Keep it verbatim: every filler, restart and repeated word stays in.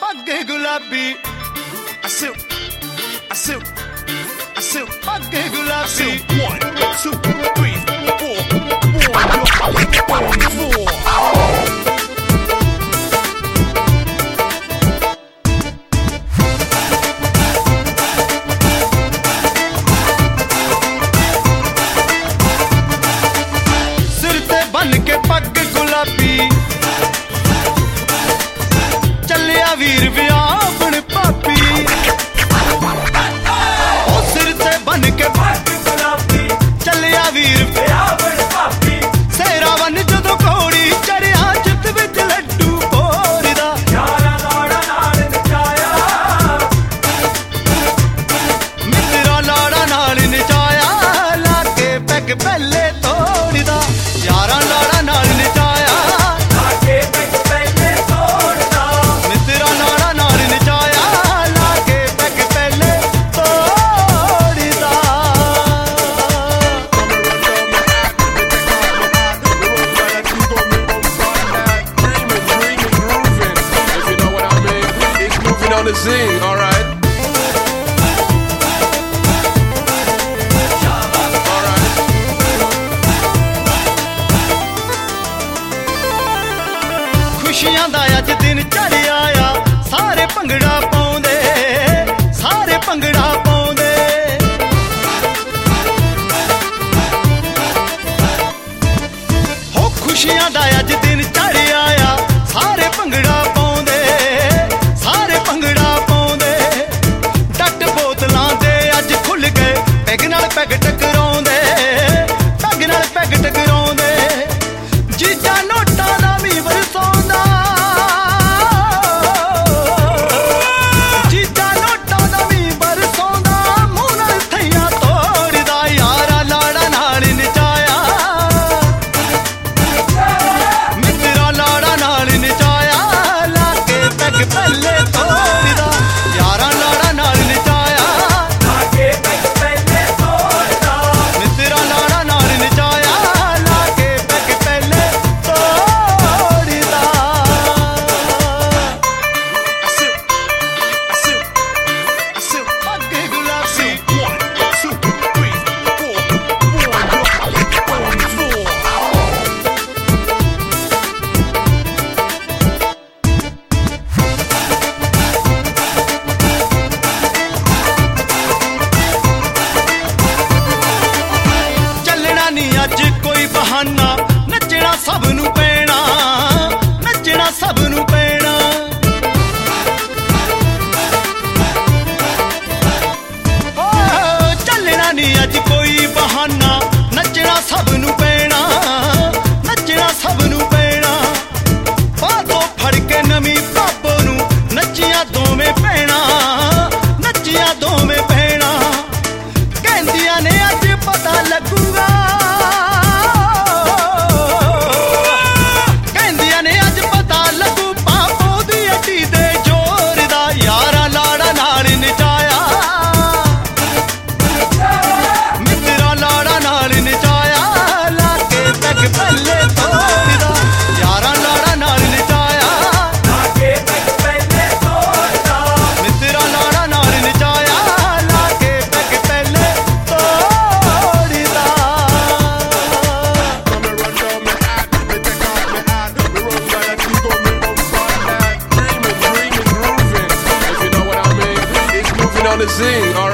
पग गुलाबी असिल असिल असिल पग गुलाबी one two three four one four सिर ते बन के पग गुलाबी चलिया वीर विआहण पापी ओ सिर ते बन के पग गुलाबी चलिया वीर विआहण पापी सेरा वन जदों घोड़ी चढ़िया जित विच लड्डू भोरदा यारा लाड़ा नाल नचाया मित्रा लाड़ा नाल नचाया लाके पैग पहले तोड़दा यारा लाड़ा नाल नचाया लाके पैग पहले तोड़दा मित्रा लाड़ा नाल नचाया लाके पैग पहले तोड़दा On the scene, all right. All right. खुशियां दा अज दिन चढ़िया आ सारे भंगड़ा पाउंदे सारे भंगड़ा पाउंदे हो खुशियां दा अज दिन चढ़िया आ सारे भंगड़ा पाउंदे सारे भंगड़ा पाउंदे टट बोतलां दे अज खुल गए पैग नाल पैग टकराउंदे पैग नाल पैग टकराउंदे जीजा नोटां दा भी वरसौंदा जीजा नोटां दा भी वरसौंदा मूंह नाल थैया तोड़दा यारा लाड़ा नाल नचाया मित्रा लाड़ा नाल नचाया लाके पैग पहले तोड़दा यारा लाड़ा नाल नचाया लाके पैग पहले तोड़दा मित्रा लाड़ा नाल नचाया लाके पैग पहले तोड़दा असिल असिल असिल पग गुलाबी One, two, three, four, one, four. ਚੱਲਣਾ ਨਹੀਂ ਅੱਜ ਕੋਈ ਬਹਾਨਾ ਨੱਚਣਾ ਸਭ ਨੂੰ ਪੈਣਾ ਨੱਚਣਾ ਸਭ ਨੂੰ ਪੈਣਾ ਓ ਚੱਲਣਾ ਨਹੀਂ ਅੱਜ ਕੋਈ ਬਹਾਨਾ ਨੱਚਣਾ ਸਭ ਨੂੰ ਪੈਣਾ ਨੱਚਣਾ ਸਭ ਨੂੰ ਪੈਣਾ ਬਾਤੋਂ ਫੜ ਕੇ ਨਵੀਂ ਭਾਬੋ ਨੂੰ ਨੱਚੀਆਂ ਦੋਵੇਂ ਭੈਣਾਂ ਨੱਚੀਆਂ ਦੋਵੇਂ ਭੈਣਾਂ ਕਹਿੰਦੀਆਂ ਨੇ ਅੱਜ ਪਤਾ ਲੱਗੂਗਾ ਕਹਿੰਦੀਆਂ ਨੇ ਅੱਜ ਪਤਾ ਲੱਗੂ ਪਾਪੋ ਦੀ ਅੱਡੀ ਦੇ ਜ਼ੋਰ ਦਾ ਯਾਰਾ ਲਾੜਾ ਨਾਲ ਨਚਾਇਆ ਮਿੱਤਰਾ ਲਾੜਾ ਨਾਲ ਨਚਾਇਆ ਲਾਕੇ ਪੈਗ ਪੱਲੇ ਤੋੜਦਾ ਯਾਰਾ ਲਾੜਾ ਨਾਲ ਨਚਾਇਆ ਲਾਕੇ ਪੈਗ ਪੱਲੇ ਤੋੜਦਾ ਮਿੱਤਰਾ ਲਾੜਾ ਨਾਲ ਨਚਾਇਆ ਲਾਕੇ ਪੈਗ ਪੱਲੇ ਤੋੜਦਾ On the scene, all